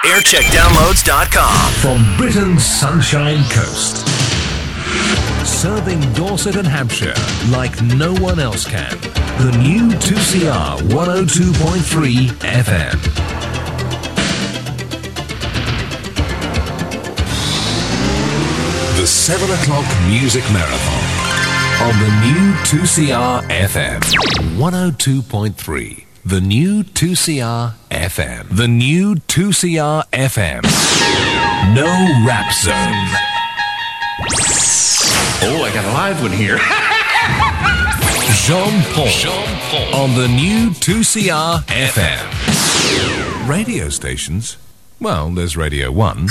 Aircheckdownloads.com. From Britain's Sunshine Coast. Serving Dorset and Hampshire like no one else can. The new 2CR 102.3 FM. The 7 o'clock music marathon on the new 2CR FM 102.3. The new 2CR FM. The new 2CR FM. No rap zone. Oh, I got a live one here. Jean Paul on the new 2CR FM. Radio stations? Well, there's Radio 1.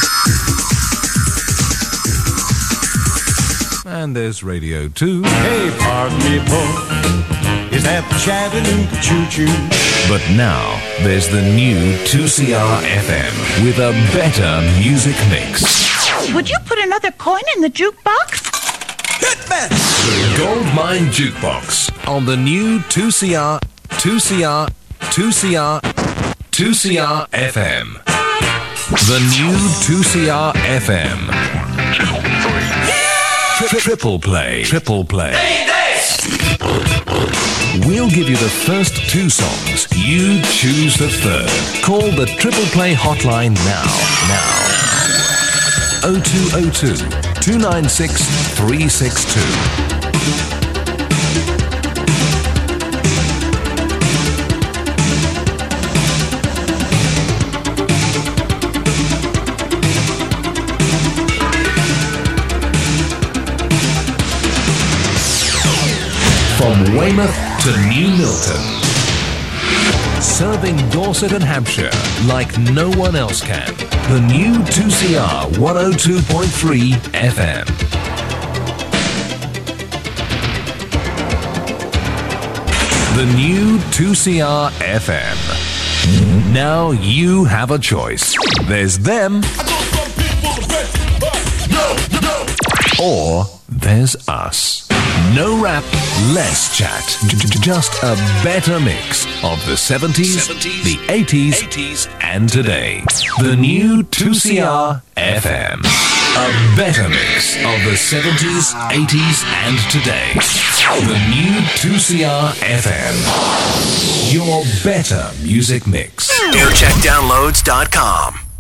And there's Radio 2. Hey, pardon me, Paul. Is that the Chattanooga choo-choo? But now, there's the new 2CR FM with a better music mix. Would you put another coin in the jukebox? Hitman! The Goldmine Jukebox on the new 2CR FM. The new 2CR FM. Triple play. We'll give you the first 2 songs. You choose the third. Call the Triple Play hotline now. 0202 296 362. From Weymouth to New Milton. Serving Dorset and Hampshire like no one else can. The new 2CR 102.3 FM. The new 2CR FM. Now you have a choice. There's them. Or there's us. No rap, less chat. Just a better mix of the 70s, the 80s, and today. The new 2CR FM. A better mix of the 70s, 80s, and today. The new 2CR FM. Your better music mix. Aircheckdownloads.com.